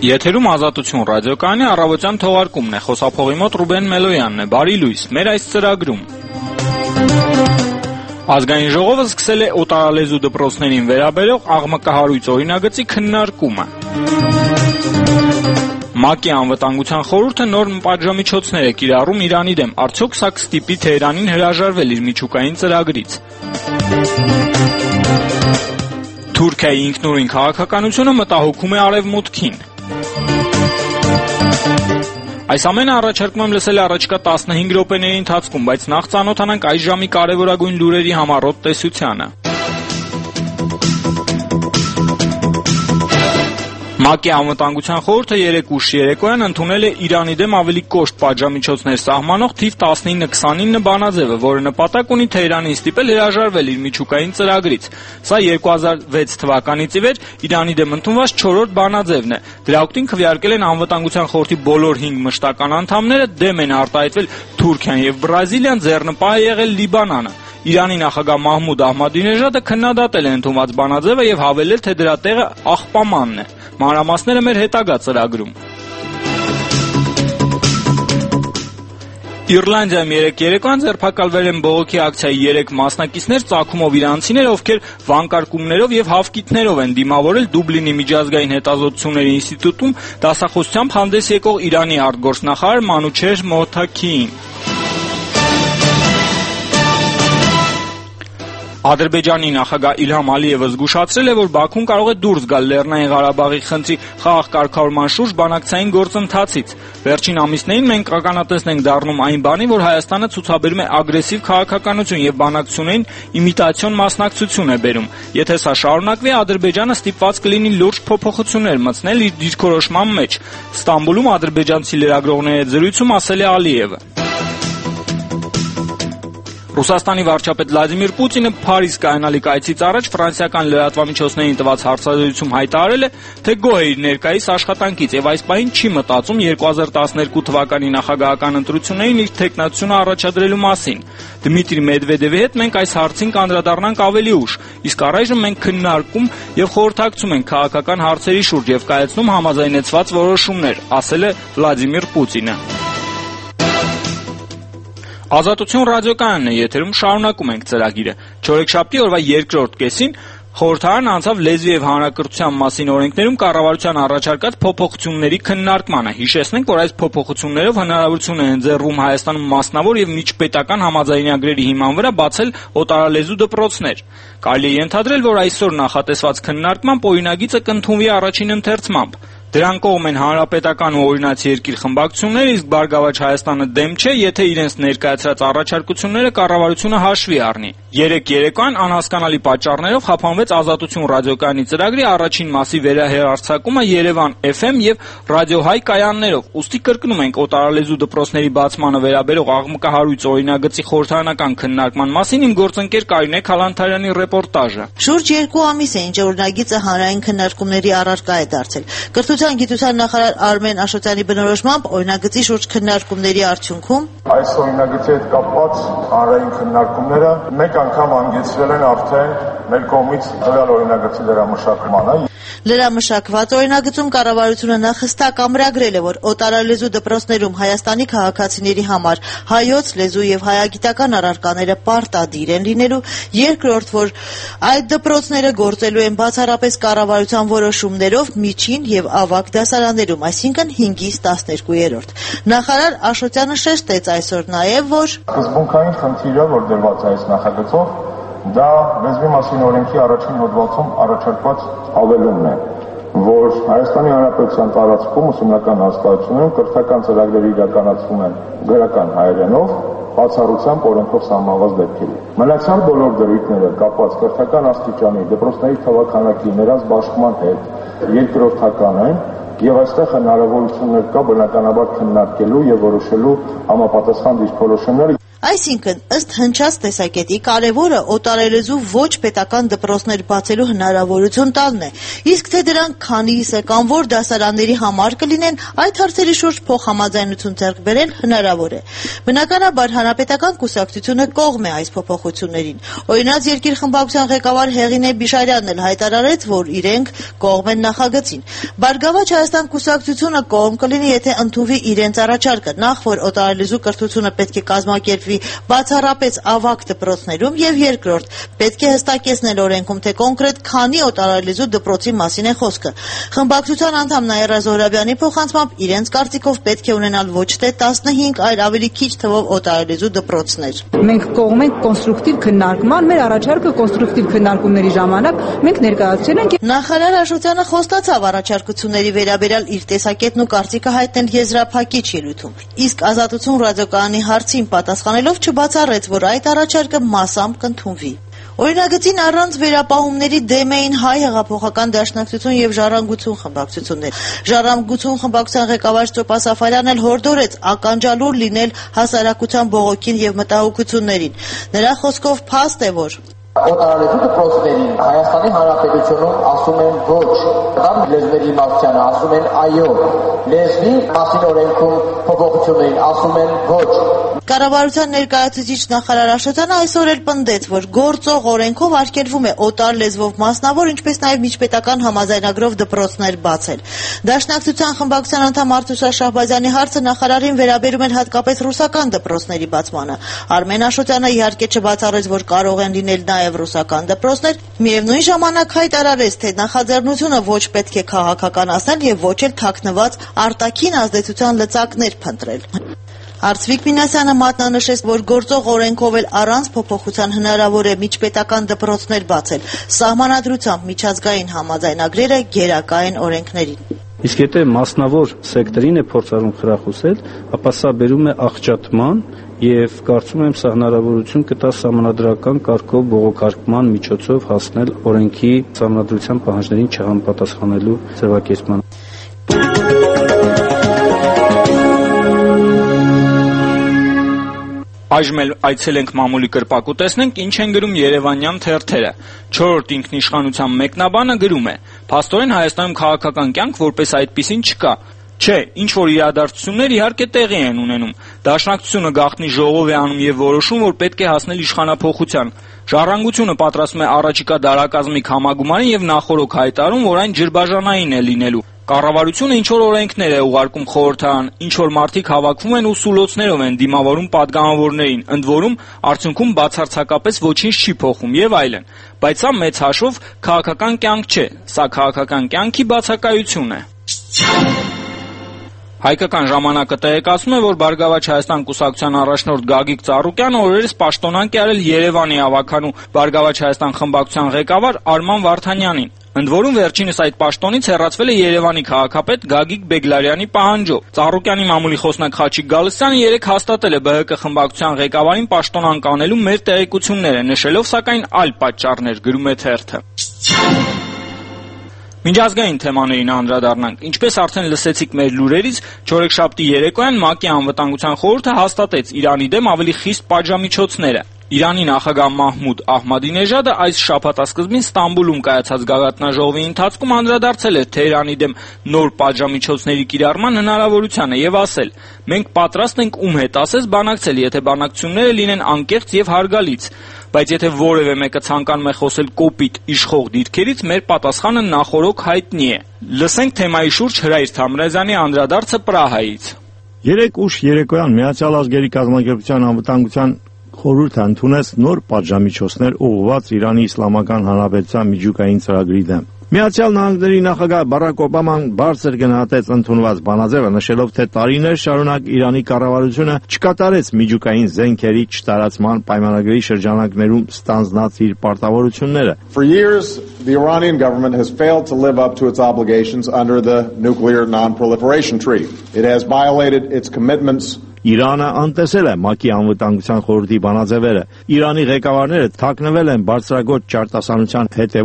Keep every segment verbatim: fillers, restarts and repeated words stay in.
Եթերում Ազատություն ռադիոկայանի առավոտյան թողարկումն է, խոսափողի մոտ Ռուբեն Մելոյանն է, բարի լույս, մեր այս ծրագրում։ Ազգային ժողովը սկսել է օտարալեզու դպրոցներին վերաբերող աղմկահարույց օրինագծի քննարկումը։ ՄԱԿ-ի անվտանգության խորհուրդը նոր պատժամիջոցներ է կիրառում Իրանի դեմ, արդյոք սա կստիպի Թեհրանին հրաժարվել իր միջուկային ծրագրից։ Թուրքիայի ինքնուրույն քաղաքականությունը մտահոգում է Արևմուտքին։ Այս ամենը առաջարկում եմ լսել առաջիկա տասնհինգ րոպեների ընթացքում, բայց նախ ծանոթանանք այս ժամի կարևորագույն լուրերի համառոտ տեսությանը։ ՄԱԿ-ի անվտանգության խորհուրդը երեկ ուշ երեկոյան ընդունել է Իրանի դեմ ավելի կոշտ պատժամիջոցներ սահմանող թիվ տասնինը քսանինը բանաձևը, որը նպատակ ունի Թեհրանին ստիպել հրաժարվել իր միջուկային ծրագրից։ Սա երկու հազար վեց թվականից ի վեր Իրանի դեմ ընդունված չորրորդ բանաձևն է։ Դրա օգտին քվեարկել են անվտանգության խորհրդի բոլոր հինգ մշտական անդամները, դեմ են արտահայտվել Թուրքիան եւ Բրազիլիան, ձեռնպահ է եղել Լիբանանը։ Իրանի նախագահ Մահմուդ Ահմադինեժադը քննադատել է ընդունված բանաձևը եւ հավելել, թե դրա տեղը աղբամանն է։ Մանրամասները մեր հետագա ծրագրում։ Իռլանդիայում երեկ երեկոյան ձերբակալվել են բողոքի ակցիայի երեք մասնակիցներ, ծագումով իրանցիներ, ովքեր վանկարկումներով եւ հավկիթներով են դիմավորել Դուբլինի միջազգային հետազոտությունների ինստիտուտում դասախոսությամբ հանդես եկող Իրանի արտգործնախարար Մանուչեհր Մոթաքիին։ Ադրբեջանի նախագահ Իլհամ Ալիևը զգուշացրել է, որ Բաքուն կարող է դուրս գալ Լեռնային Ղարաբաղի խնդրի խաղաղ կարգավորման շուրջ բանակցային գործընթացից։ Վերջին ամիսներին մենք ականատեսն ենք դառնում այն բանի, որ Հայաստանը ցուցաբերում է ագրեսիվ քաղաքականություն եւ բանակցություններին իմիտացիոն մասնակցություն է բերում։ Եթե սա շարունակվի, Ադրբեջանը ստիպված կլինի լուրջ փոփոխություններ մտցնել իր դիրքորոշման մեջ։ Ստամբուլում ադրբեջանցի լրագրողների հետ զրույցում ասել է Ալիևը։ Ռուսաստանի վարչապետ Վլադիմիր Պուտինը Փարիզ կայանալիք այցից առաջ ֆրանսիական լրատվամիջոցներին տված հարցազրույցում հայտարարել է, թե գոհ է իր ներկայիս աշխատանքից եւ այս պահին չի մտածում երկու հազար տասներկու թվականի նախագահական ընտրություններին իր թեկնածությունը առաջադրելու մասին։ Դմիտրի Մեդվեդևի հետ մենք այս հարցին կանդրադառնանք ավելի ուշ, իսկ առայժմ մենք քննարկում եւ խորհրդակցում ենք քաղաքական հարցերի շուրջ եւ կայացնում համաձայնեցված որոշումներ, ասել է Վլադիմիր Պուտինը։ Ազատություն ռադիոկայանն է եթերում, շարունակում ենք ծրագիրը։ Չորեքշաբթի օրվա երկրորդ կեսին խորհրդարանն անցավ լեզվի եւ հանրակրթության մասին օրենքներում կառավարության առաջարկած փոփոխությունների քննարկմանը։ Հիշեցնենք, որ այս փոփոխություններով հնարավորություն է ընձեռվում Հայաստանում մասնավոր եւ միջպետական համաձայնագրերի հիման վրա բացել օտարալեզու դպրոցներ։ Կարելի է ենթադրել, որ այսօր նախատեսված քննարկմամբ օրինագիծը կընդունվի առաջին ընթերցմամբ։ Դրան կողմ են հանրապետական ու օրինացի երկիր խմբակցությունները, իսկ Բարգավաճ Հայաստանը դեմ չէ, եթե իրենց ներկայացրած առաջարկությունները կառավարությունը հաշվի առնի։ Երեկ երեկոյան անհասկանալի պատճառներով խափանվեց Ազատություն ռադիոկայանի ծրագրի առաջին մասի վերահերարձակումը Երևան էֆ էմ եւ Ռադիո Հայ կայաններով։ Ուստի կրկնում ենք օտարալեզու դպրոցների բացմանը վերաբերող աղմկահարույց օրինագծի խորհրդարանական քննարկման մասին իմ գործընկեր Կարինե Քալանթարյանի ռեպորտաժը։ Շուրջ երկու ամիս է, ինչ օրինագիծը հանրային քննարկումների առարկա է դարձել։ Կրթության գիտության նախարար Արմեն Աշոտյանի բնորոշմամբ օրինագծի շուրջ քննարկումների արդյունքում այս օրինագծի հետ կապված հանրային քննարկումները մեկ անգամ հանգեցրել են արդեն մեր կողմից տվյալ օրինագծի լրամշակմանը։ Լրամշակված օրինագծում կառավարությունը նախ հստակ ամրագրել է, որ օտարալեզու դպրոցներում Հայաստանի քաղաքացիների համար հայոց լեզու եւ հայագիտական առարկաները պարտադիր են լինելու, երկրորդ, որ այդ դպրոցները գործելու են բացառապես կառավարության որոշումներով միջին եւ ավագ դասարաններում, այսինքն հինգից տասներկուերորդ։ Նախարար Աշոտյանը շեշտեց այսօր նաեւ, որ սկզբունքային խնդիրը, որ դրված է այս նախագծով, դա լեզվի մասին օրենքի առաջին հոդվածում առաջարկված ավելումն է, որ Հայաստանի Հանրապետության տարածքում ուսումնական հաստատություններում կրթական ծրագրերը իրականացվում են գրական հայերենով, բացառությամբ օրենքով սահմանված դեպքերի։ Մնացյալ բոլոր դրույթները կապված կրթական աստիճանի, դպրոցների թվաքանակի, նրանց բաշխման հետ երկրորդական են, եւ այստեղ հնարավորություններ կա բնականաբար քննարկելու եւ որոշելու համապատասխան դիրքորոշումներ։ Այսինքն, ըստ հնչած տեսակետի կարևորը օտարալեզու ոչ պետական դպրոցներ բացելու հնարավորություն տալն է, իսկ թե դրանք քանիսը կամ որ դասարանների համար կլինեն, այդ հարցերի շուրջ փոխհամաձայնություն ձեռք բերել հնարավոր է։ Բնականաբար հանրապետական կուսակցությունը կողմ է այս փոփոխություններին։ Օրինակ Երկիր խմբակցության ղեկավար Հեղինե Բիշարյանն էլ հայտարարեց, որ իրենք կողմ են նախագծին։ Բարգավաճ Հայաստան կուսակցությունը կողմ կլինի, եթե ընդունվի իրենց առաջարկը, նախ որ օտարալեզու կրթությունը պետք է կազմակերպվի բացառապես ավագ դպրոցներում, եւ երկրորդ, պետք է հստակեցնել օրենքում, թե կոնկրետ քանի օտարալեզու դպրոցի մասին է խոսքը։ Խմբակցության անդամ Նաիրա Զոհրաբյանի փոխանցմամբ իրենց կարծիքով պետք է ունենալ ոչ թե տասնհինգ, այլ ավելի քիչ թվով օտարալեզու դպրոցներ։ Մենք կողմ ենք կոնստրուկտիվ քննարկման, մեր առաջարկը կոնստրուկտիվ քննարկումների ժամանակ մենք ներկայացրել ենք։ Նախարար Աշոտյանը խոստացավ առաջարկությունների վերաբերյալ իր տեսակետն ու կարծիքը հայտնել եզրափակիչ ելույթում։ Իսկ Ազատություն ռադիոկայանի հարցին պատասխանելով չբացառեց, որ այդ առաջարկը մասամբ կընդունվի։ Օրինագծին առանց վերապահումների դեմ էին Հայ հեղափոխական դաշնակցություն եւ Ժառանգություն խմբակցություններ։ Ժառանգություն խմբակցության ղեկավար Ստեփան Սաֆարյանն էլ հորդորեց ականջալուր լինել հասարակության բողոքին եւ մտահոգություններին։ Նրա խոսքով փաստ է, որ օտարալեզու դպրոցներին Հայաստանի Հանրապետությունում ասում են ոչ, կամ լեզվերի իմաստությանը ասում են այո, լեզվի մասին օրենքում փոփոխություններին ասում են ոչ։ Կառավարության ներկայացուցիչ նախարար Աշոտյանը այսօր էլ պնդեց, որ գործող օրենքով արգելվում է օտար լեզվով մասնավոր, ինչպես նաև միջպետական համաձայնագրով դպրոցներ բացել։ Դաշնակցության խմբակցության անդամ Արտուշ Շահբազյանի հարցը նախարարին վերաբերում էր հատկապես ռուսական դպրոցների բացմանը։ Արմեն Աշոտյանը իհարկե չբացառեց, որ կարող են լինել նաև ռուսական դպրոցներ, միևնույն ժամանակ հայտարարեց, թե նախաձեռնությունը ոչ պետք է քաղաքականացնել եւ ոչ էլ թաքնված արտաքին ազդեցության լծակներ փնտրել։ Արծվիկ Մինասյանը մատնանշեց, որ գործող օրենքով էլ առանց փոփոխության հնարավոր է միջպետական դպրոցներ բացել, սահմանադրությամբ միջազգային համաձայնագրերը գերակա են օրենքներին։ Իսկ եթե մասնավոր սեկտորին է փորձառում խրախուսել, ապա սա բերում է աղճատման եւ կարծում եմ սա հնարավորություն կտա սահմանադրական կարգով բողոքարկման միջոցով հասնել օրենքի սահմանադրության պահանջներին չհամապատասխանելու ձևակերպման։ Այժմ էլ այցելենք մամուլի կրպակ ու տեսնենք ինչ են գրում երևանյան թերթերը։ Չորրորդ ինքնիշխանության մեկնաբանը գրում է. «Փաստորեն Հայաստանում քաղաքական կյանք որպես այդպիսին չկա։ Չէ, ինչ որ իրադարձություններ իհարկե տեղի են ունենում։ Դաշնակցությունը գաղտնի ժողով է անում եւ որոշում, որ պետք է հասնել իշխանափոխության։ Ժառանգությունը պատրաստում է առաջիկա դարակազմիկ համագումարին եւ նախորոք հայտարարում, որ այն ջրբաժանային է լինելու։ Կառավարությունը ինչ որ օրենքներ է ուղարկում խորհրդարան, ինչ որ մարդիկ հավաքվում են ու սուլոցներով են դիմավորում падգամավորներին, ընդ որում արդյունքում բացարձակապես ոչինչ չի փոխում եւ այլն։ Բայց սա մեծ հաշվով քաղաքական կյանք չէ, սա քաղաքական կյանքի բացակայություն է»։ Հայկական ժամանակը տեղեկացնում է, որ Բարգավաճ Հայաստան կուսակցության առաջնորդ Գագիկ Ծառուկյանը օրերս պաշտոնանկ է արել Երևանի ավականու Բարգավաճ Հայաստան խմբակցության ղեկավար Արման Վարդանյանին։ Ընդ որում վերջինս այդ պաշտոնից հեռացվել է Երևանի քաղաքապետ Գագիկ Բեգլարյանի պահանջով։ Ծառուկյանի մամուլի խոսնակ Խաչիկ Գալստյանը երեկ հաստատել է B H K խմբակցության ղեկավարին պաշտոնանկ անելու մեր տեղեկությունները, նշելով սակայն այլ պատճառներ, գրում է թերթը։ Միջազգային թեմաներին անդրադառնանք։ Ինչպես արդեն լսեցիք մեր լուրերից, չորեքշաբթի երեկոյան ՄԱԿ-ի անվտանգության խորհուրդը հաստատեց Իրանի դեմ ավելի խիստ պատժամիջոցները։ Իրանի նախագահ Մահմուդ Ահմադինեժադը այս շաբաթասկզբին Ստամբուլում կայացած գագաթնաժողովի ընթացքում անդրադարձել է Թեհրանի դեմ նոր պատժամիջոցների կիրառման հնարավորությանը եւ ասել. «Մենք պատրաստ ենք ում հետ ասես բանակցել, եթե բանակցությունները լինեն անկեղծ եւ հարգալից, բայց եթե որևէ մեկը ցանկանում է խոսել կոպիտ իշխող դիրքերից, մեր պատասխանը նախորոք հայտնի է»։ Լսենք թեմայի շուրջ Հրայր Թամրազյանի անդրադարձը Պրահայից։ Երեք ուշ երեկոյան Միացյալ Ազգերի կազմակերպության անվտանգության խորհուրդը ընդունեց նոր պատժամիջոցներ ուղղված Իրանի Իսլամական Հանրապետության միջուկային ծրագրի դեմ։ Միացյալ Նահանգների նախագահ Բարակ Օբաման բարձր գնահատեց ընդունված բանաձևը, նշելով, թե տարիներ շարունակ Իրանի կառավարությունը չկատարեց միջուկային զենքերի չտարածման պայմանագրի շրջանակներում ստանձնած իր պարտավորությունները։ For years, the Iranian government has failed to live up to its obligations under the Nuclear Non-Proliferation Treaty. It has violated its commitments. Իրանը անտեսել է ՄԱԿ-ի անվտանգության խորհրդի բանաձևերը։ Իրանի ղեկավարները թաքնվել են բարձրագույն ճարտասանության հետևում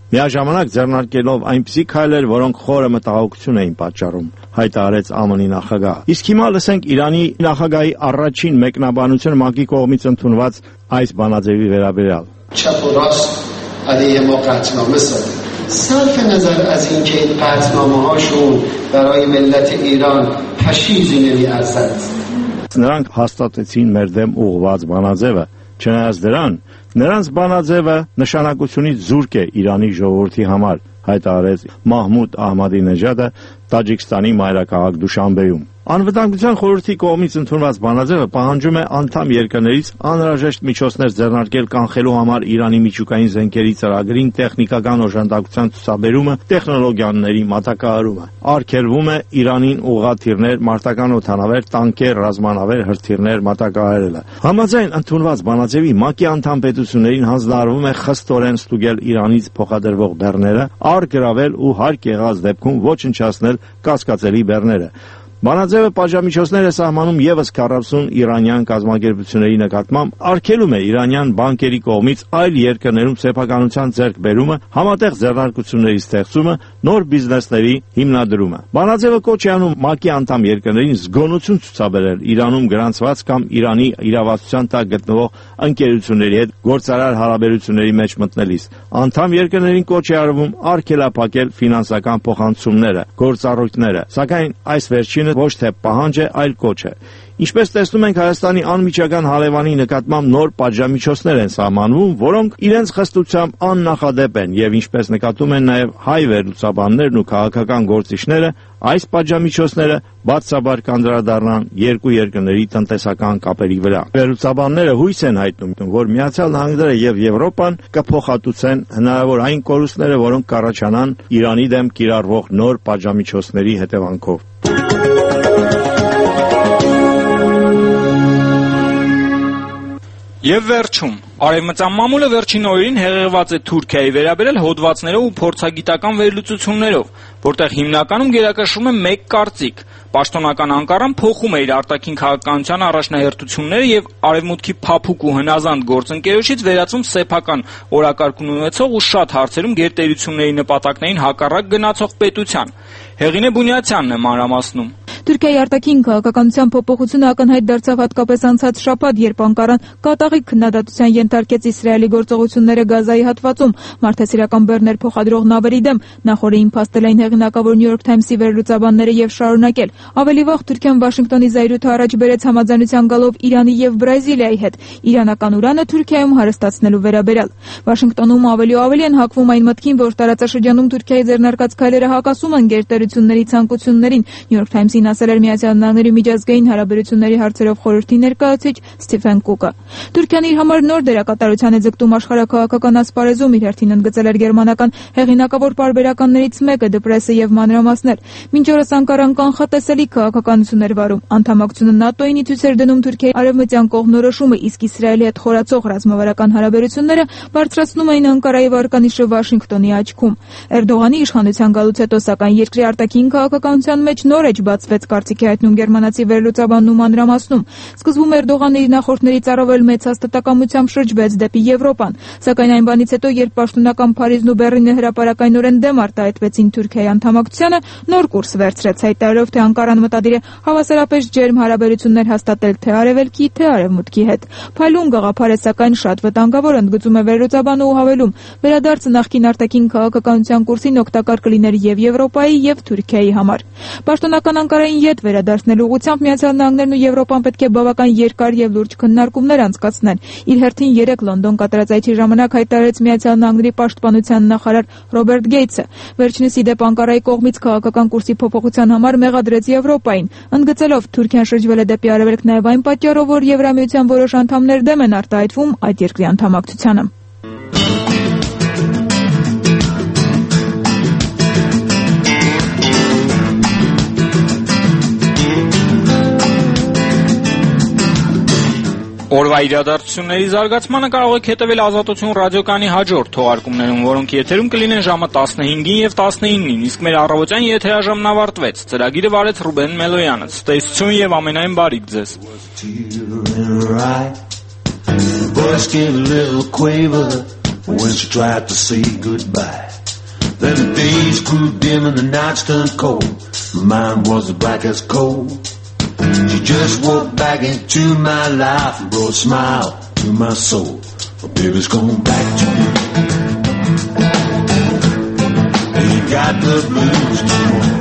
Միաժամանակ ձեռնարկելով այնպիսի քայլեր, որոնք խորը մտահոգություն էին պատճառում, հայտարարեց ԱՄՆ-ի նախագահը։ Իսկ հիմա լսենք Իրանի նախագահի առաջին մեկնաբանությունը ՄԱԿ-ի կողմից ընդունված այս բանաձևի վերաբերյալ։ چپ و راست علیه ما قطعنامه زدن صرف نظر از اینکه این قطعنامه هاشون برای ملت ایران پشیزی نمی‌ارزد Նրանք հաստատեցին մեր դեմ ուղղված բանաձևը, չնայած դրան, նրանց բանաձևը նշանակությունից զուրկ է Իրանի ժողովրդի համար, հայտարարեց Մահմուդ Ահմադինեժադը Տաջիկստանի մայրաքաղաք Դուշանբեում։ Անվտանգության խորհրդի կողմից ընդունված բանաձևը պահանջում է անդամ երկրներից անհրաժեշտ միջոցներ ձեռնարկել կանխելու համար Իրանի միջուկային զենքերի ծրագրին տեխնիկական օժանդակության ցուցաբերումը, տեխնոլոգիաների մատակարարումը։ Արգելվում է Իրանին ուղղաթիռներ, մարտական օդանավեր, տանկեր, ռազմանավեր, հրթիռներ մատակարարելը։ Համաձայն ընդունված բանաձևի ՄԱԿ-ի անդամ պետություններին հանձնարարվում է խստորեն ստուգել Իրանից փոխադրվող բեռները, արգրավել ու հարկ եղած դեպքում ոչնչացնել կասկածելի բեռները։ Բանաձևը պատժամիջոցներ է սահմանում ևս քառասուն իրանյան կազմակերպությունների նկատմամբ, արգելում է իրանյան բանկերի կողմից այլ երկրներում սեփականության ձեռքբերումը, համատեղ ձեռնարկությունների ստեղծումը, նոր բիզնեսների հիմնադրումը։ Բանաձևը կոչ է անում ՄԱԿ-ի անդամ երկրներին զգոնություն ցուցաբերել Իրանում գրանցված կամ Իրանի իրավասության տակ գտնվող ընկերությունների հետ գործարար հարաբերությունների մեջ մտնելիս։ Անդամ երկրներին կոչ է արվում արգելափակել ֆինանսական փոխանցումները, գործառույթները, սակայն այս վերջին ոչ թե պահանջ է, այլ կոչ է։ Ինչպես տեսնում ենք, Հայաստանի անմիջական հարևանի նկատմամբ նոր պատժամիջոցներ են սահմանվում, որոնք իրենց խստությամբ աննախադեպ են, եւ ինչպես նկատում են նաեւ հայ վերլուծաբաններն ու քաղաքական գործիչները, այս պատժամիջոցները բացաբար կանդրադառնան երկու երկրների տնտեսական կապերի վրա։ Վերլուծաբանները հույս են հայտնում, որ Միացյալ Նահանգները եւ Եվրոպան կփոխհատուցեն հնարավոր այն կորուստները, որոնք կառաջանան Իրանի դեմ կիրառվող նոր պատժամիջոցների հետևանքով։ Եվ վերջում, Արևմտյան մամուլը վերջին օրերին հեղեղված է Թուրքիայի վերաբերել հոդվածներով ու փորձագիտական վերլուծություններով, որտեղ հիմնականում գերակշռում է մեկ կարծիք. պաշտոնական Անկարան փոխում է իր արտաքին քաղաքականության առաջնահերթությունները եւ Արևմուտքի փափուկ ու հնազանդ գործընկերոջից վերածում սեփական օրակարգուն ունեցող ու շատ հարցերում գերտերությունների նպատակներին հակառակ գնացող պետության։ Հեղինե Բունյացյանն է մանրամասնում։ Թուրքիայի արտաքին քաղաքականության փոփոխությունը ակնհայտ դարձավ հատկապես անցած շաբաթ, երբ Անկարան կատաղի քննադատության ենթարկեց Իսրայելի գործողությունները Գազայի հատվածում, մարդասիրական բեռներ փոխադրող նավերի դեմ, նախորդին փաստել էին հեղինակավոր New York Times-ի վերլուծաբանները եւ շարունակել։ Ավելի վաղ Թուրքիան Վաշինգտոնի զայրույթը առաջ բերեց համաձայնության գալով Իրանի եւ Բրազիլիայի հետ իրանական ուրանը Թուրքիայում հարստացնելու վերաբերյալ։ Վաշինգտոնում ավելի ու ավելի են հակվում այն մտքին, որ տարածաշրջանում Թուրքիայի ձեռնարկած քայլերը հակասում են գերտերությունների ցանկություններին։ New York Times-ին ասել էր Միացյալ Նահանգների միջազգային հարաբերությունների հարցերով խորհրդի ներկայացուցիչ Սթիվեն Կուկը։ Թուրքիան իր համար նոր դերակատարության է ձգտում աշխարհաքաղաքական ասպարեզում, իր հերթին ընդգծել էր գերմանական հեղինակավոր պարբերականներից մեկը դեպրեսը եւ մանրամասներ։ Մինչ օրս Անկարան կանխատեսելի քաղաքականություն էր վարում։ Անդամակցությունը ՆԱՏՕ-ին ցույց էր դնում Թուրքիայի արևմտյան կողմնորոշումը, իսկ Իսրայելի հետ խորացող ռազմավարական հարաբերությունները բարձրացնում էին Անկարայի վարկանիշը Վաշինգտոնի աչքում։ Էրդողանի իշխանության գալուց հետո, սակայն, երկրի արտաքին քաղաքականության մեջ նոր էջ բացվեց, կարծիքի հայտնում գերմանացի վերլուծաբանն ու մանրամասնում։ Սկզբում Էրդողանը իր նախորդներից առավել մեծ հաստատակամությամբ շրջվեց դեպի Եվրոպան, սակայն այն բանից հետո, երբ պաշտոնական Փարիզն ու Բեռլինը հրապարակայնորեն դեմ արտահայտվեցին Թուրքիայի անդամակցությանը, նոր կուրս վերցրեց, հայտարարելով, թե Անկարան մտադիր է հավասարապես ջերմ հարաբերություններ հաստատել թե Արևելքի, թե Արևմուտքի հետ։ Փայլուն գաղափար է, սակայն շատ վտանգավոր, ընդգծում է վերլուծաբանը ու հավելում, վերադարձը նախկին արտաքին քաղաքականության կուրսին օգտակար կլիներ եւ Եվրոպայի եւ Թուրքիայի համար։ Պաշտոնական Անկարային յետ վերադարձնելու ուղղությամբ Միացյալ Նահանգներն ու Եվրոպան պետք է բավական երկար եւ լուրջ քննարկումներ անցկացնեն։ Իր հերթին երեք Լոնդոն կատարած այցի ժամանակ հայտարարեց Միացյալ Նահանգների պաշտպանության նախարար Ռոբերտ Գեյթսը։ Վերջինս ի դեպ Անկարայի կողմից քաղաքական կուրսի փոփոխության համար մեղադրեց Եվրոպային, ընդգծելով Թուրքիան շրջվել է դեպի արևելք նաեւ այն պատճառով, որ Եվրամիության որոշ անդամներ դեմ են արտահայտվում այդ երկրի անդամակցությանը։ Օրվա իրադարձությունների զարգացմանը կարող եք հետևել Ազատություն ռադիոկայանի հաջորդ թողարկումներում, որոնք եթերում կլինեն ժամը տասնհինգին եւ տասնինին, իսկ մեր առավոտյան եթերաժամն ավարտվեց։ Ծրագիրը վարեց Ռուբեն Մելոյանը։ Ստեսություն եւ ամենայն բարիք ձեզ։ Voice gave a little quaver when she tried to say goodbye. Then the days grew dim and the nights turned cold. My mind was as black as coal. She just walked back into my life and brought a smile to my soul. My baby's going back to you. Ain't got the blues no more.